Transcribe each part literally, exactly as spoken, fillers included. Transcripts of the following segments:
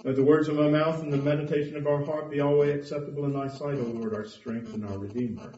Let the words of my mouth and the meditation of our heart be always acceptable in thy sight, O Lord, our strength and our Redeemer.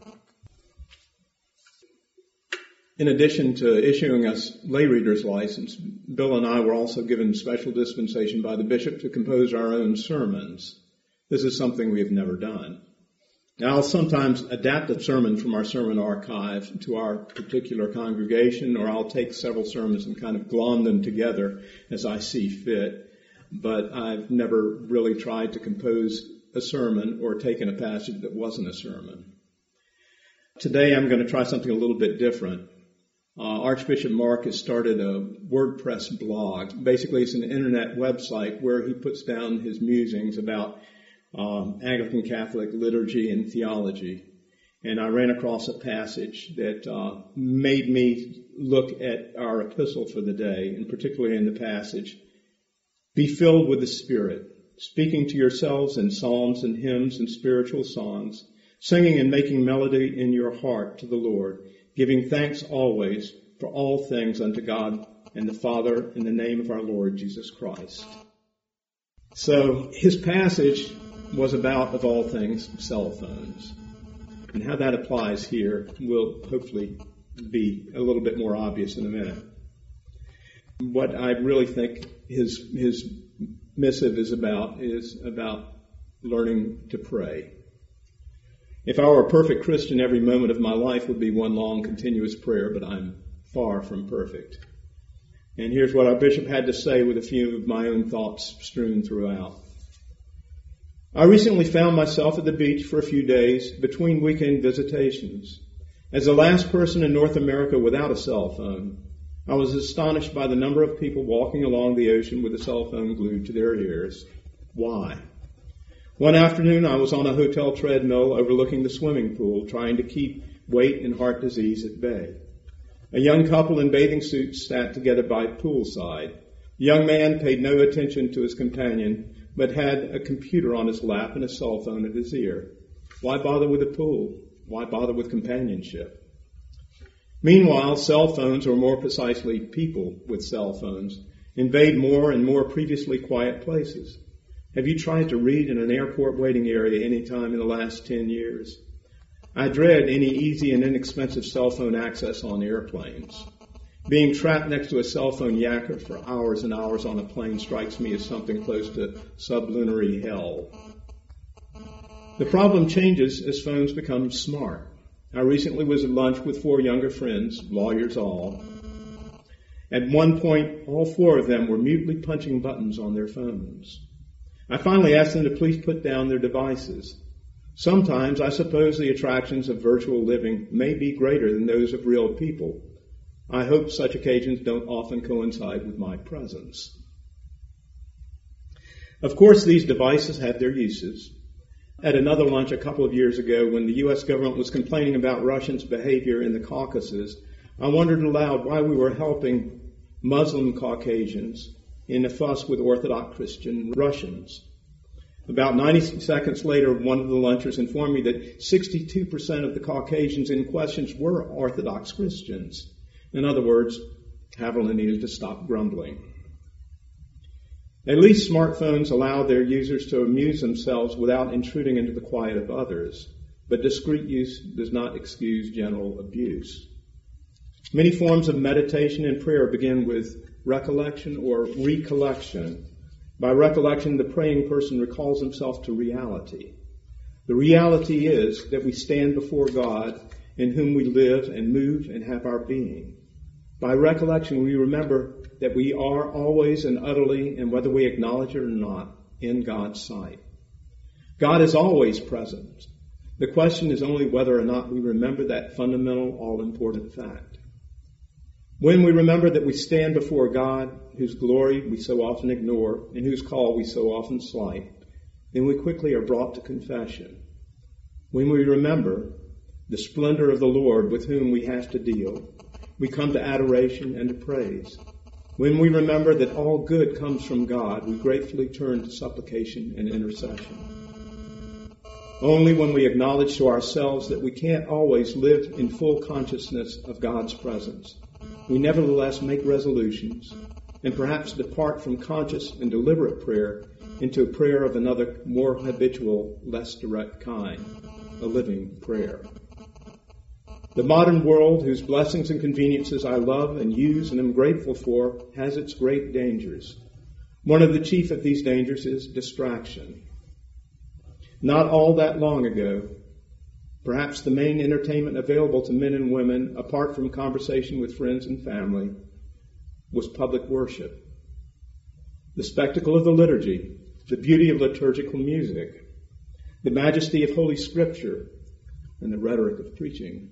In addition to issuing us lay reader's license, Bill and I were also given special dispensation by the bishop to compose our own sermons. This is something we have never done. Now, I'll sometimes adapt a sermon from our sermon archive to our particular congregation, or I'll take several sermons and kind of glom them together as I see fit. But I've never really tried to compose a sermon or taken a passage that wasn't a sermon. Today I'm going to try something a little bit different. Uh, Archbishop Mark has started a WordPress blog. Basically, it's an internet website where he puts down his musings about um, Anglican Catholic liturgy and theology. And I ran across a passage that uh, made me look at our epistle for the day, and particularly in the passage, "Be filled with the Spirit, speaking to yourselves in psalms and hymns and spiritual songs, singing and making melody in your heart to the Lord, giving thanks always for all things unto God and the Father in the name of our Lord Jesus Christ." So his passage was about, of all things, cell phones. And how that applies here will hopefully be a little bit more obvious in a minute. What I really think his his missive is about is about learning to pray. If I were a perfect Christian, every moment of my life would be one long continuous prayer, but I'm far from perfect. And here's what our bishop had to say with a few of my own thoughts strewn throughout. I recently found myself at the beach for a few days between weekend visitations. As the last person in North America without a cell phone, I was astonished by the number of people walking along the ocean with a cell phone glued to their ears. Why? One afternoon, I was on a hotel treadmill overlooking the swimming pool, trying to keep weight and heart disease at bay. A young couple in bathing suits sat together by poolside. The young man paid no attention to his companion, but had a computer on his lap and a cell phone at his ear. Why bother with a pool? Why bother with companionship? Meanwhile, cell phones, or more precisely people with cell phones, invade more and more previously quiet places. Have you tried to read in an airport waiting area any time in the last ten years? I dread any easy and inexpensive cell phone access on airplanes. Being trapped next to a cell phone yacker for hours and hours on a plane strikes me as something close to sublunary hell. The problem changes as phones become smart. I recently was at lunch with four younger friends, lawyers all. At one point, all four of them were mutely punching buttons on their phones. I finally asked them to please put down their devices. Sometimes I suppose the attractions of virtual living may be greater than those of real people. I hope such occasions don't often coincide with my presence. Of course, these devices have their uses. At another lunch a couple of years ago, when the U S government was complaining about Russians' behavior in the Caucasus, I wondered aloud why we were helping Muslim Caucasians in a fuss with Orthodox Christian Russians. About ninety seconds later, one of the lunchers informed me that sixty-two percent of the Caucasians in question were Orthodox Christians. In other words, Haviland needed to stop grumbling. At least smartphones allow their users to amuse themselves without intruding into the quiet of others, but discreet use does not excuse general abuse. Many forms of meditation and prayer begin with recollection or recollection. By recollection, the praying person recalls himself to reality. The reality is that we stand before God, in whom we live and move and have our being. By recollection, we remember that we are always and utterly, and whether we acknowledge it or not, in God's sight. God is always present. The question is only whether or not we remember that fundamental, all-important fact. When we remember that we stand before God, whose glory we so often ignore and whose call we so often slight, then we quickly are brought to confession. When we remember the splendor of the Lord with whom we have to deal, we come to adoration and to praise. When we remember that all good comes from God, we gratefully turn to supplication and intercession. Only when we acknowledge to ourselves that we can't always live in full consciousness of God's presence, we nevertheless make resolutions, and perhaps depart from conscious and deliberate prayer into a prayer of another, more habitual, less direct kind, a living prayer. The modern world, whose blessings and conveniences I love and use and am grateful for, has its great dangers. One of the chief of these dangers is distraction. Not all that long ago, perhaps the main entertainment available to men and women, apart from conversation with friends and family, was public worship. The spectacle of the liturgy, the beauty of liturgical music, the majesty of Holy Scripture, and the rhetoric of preaching.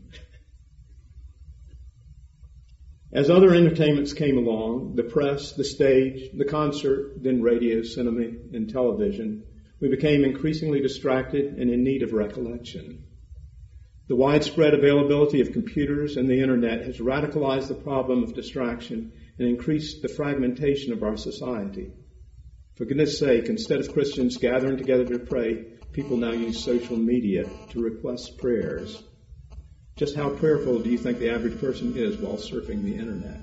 As other entertainments came along, the press, the stage, the concert, then radio, cinema, and television, we became increasingly distracted and in need of recollection. The widespread availability of computers and the internet has radicalized the problem of distraction and increased the fragmentation of our society. For goodness sake, instead of Christians gathering together to pray, people now use social media to request prayers. Just how prayerful do you think the average person is while surfing the internet?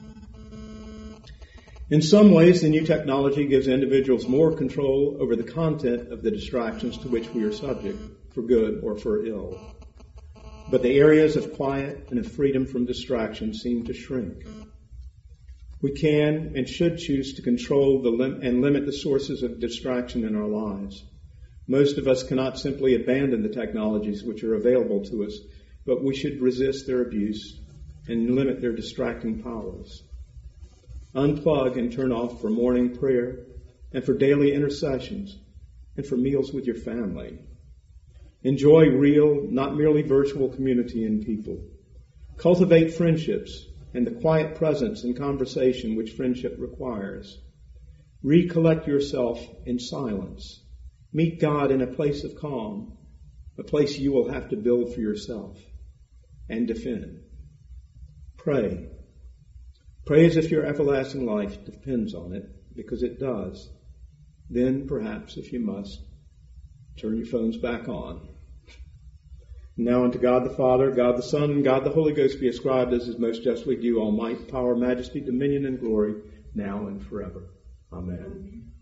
In some ways, the new technology gives individuals more control over the content of the distractions to which we are subject, for good or for ill. But the areas of quiet and of freedom from distraction seem to shrink. We can and should choose to control the lim- and limit the sources of distraction in our lives. Most of us cannot simply abandon the technologies which are available to us, but we should resist their abuse and limit their distracting powers. Unplug and turn off for morning prayer and for daily intercessions and for meals with your family. Enjoy real, not merely virtual community in people. Cultivate friendships and the quiet presence and conversation which friendship requires. Recollect yourself in silence. Meet God in a place of calm, a place you will have to build for yourself and defend. Pray. Pray as if your everlasting life depends on it, because it does. Then, perhaps, if you must, turn your phones back on. Now unto God the Father, God the Son, and God the Holy Ghost be ascribed as is most justly due all might, power, majesty, dominion, and glory, now and forever. Amen.